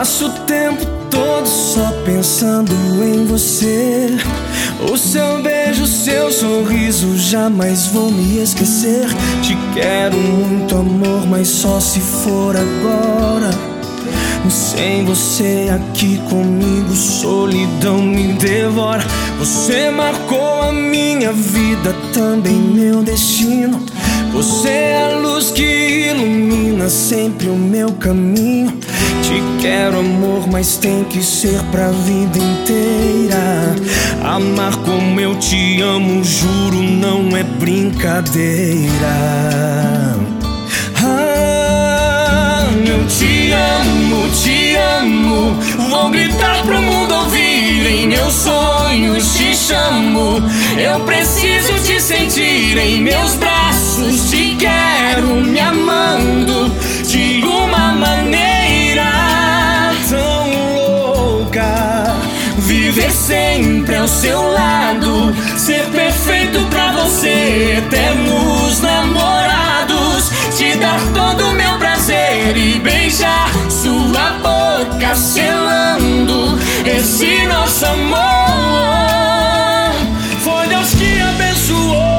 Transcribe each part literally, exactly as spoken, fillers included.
Passo o tempo todo só pensando em você. O seu beijo, seu sorriso, jamais vou me esquecer. Te quero muito, amor, mas só se for agora. Sem você aqui comigo, solidão me devora. Você marcou a minha vida, também meu destino. Você é a luz que ilumina sempre o meu caminho. Te quero, amor, mas tem que ser pra vida inteira. Amar como eu te amo, juro, não é brincadeira. Ah, eu te amo, te amo. Vou gritar pro mundo ouvir. Em meus sonhos te chamo. Eu preciso te sentir em meus braços. Te quero me amando de uma maneira tão louca. Viver sempre ao seu lado, ser perfeito pra você, eternos namorados. Te dar todo o meu prazer e beijar sua boca, selando esse nosso amor. Foi Deus que abençoou.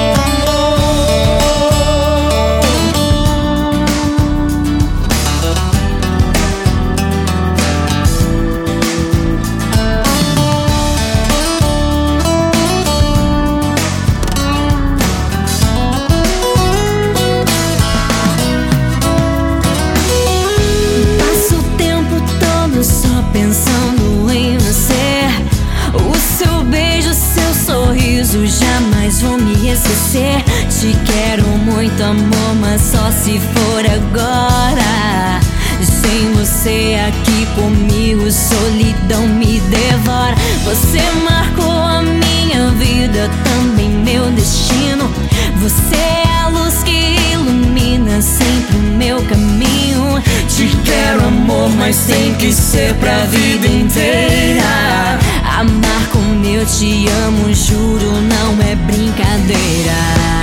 Pensando em você, o seu beijo, seu sorriso, jamais vou me esquecer. Te quero muito, amor, mas só se for agora. Sem você aqui comigo, solidão me devora. Você marcou a minha vida, também meu destino. Você é a luz que ilumina sempre o meu caminho. Te quero, amor, mas tem que ser pra vida inteira. Amar como eu te amo, juro, não é brincadeira.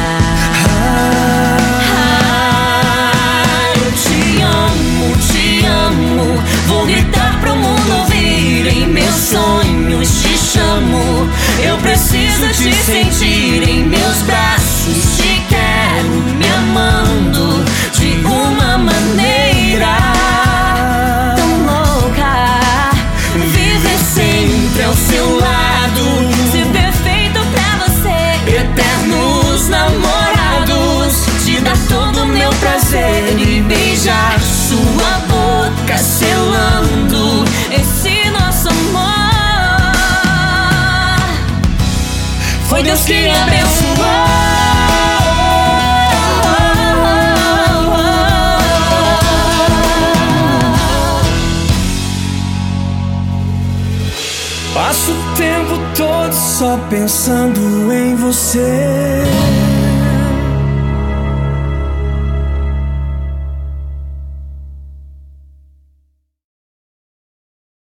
Ah, eu te amo, te amo. Vou gritar pro mundo ouvir. Em meus sonhos te chamo. Eu preciso te sentir em meus braços. Te quero me amando de uma maneira tão louca. Viver sempre ao seu lado, ser perfeito pra você, eternos namorados. Te dar todo o meu prazer e beijar sua boca, selando esse nosso amor. Foi Deus que abençoou. Passo o tempo todo só pensando em você.